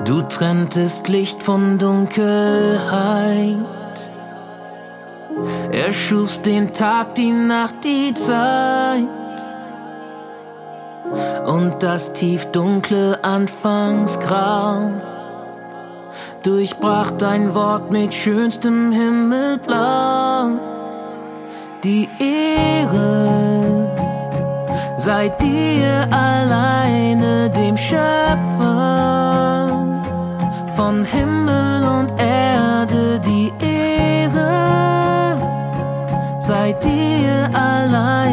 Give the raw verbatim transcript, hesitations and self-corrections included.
Du trenntest Licht von Dunkelheit. Erschufst den Tag, die Nacht, die Zeit und das tiefdunkle Anfangsgrau. Durchbrach dein Wort mit schönstem Himmelblau. Die Ehre sei dir alleine, dem Schöpfer von Himmel und Erde. Die Ehre sei dir alleine.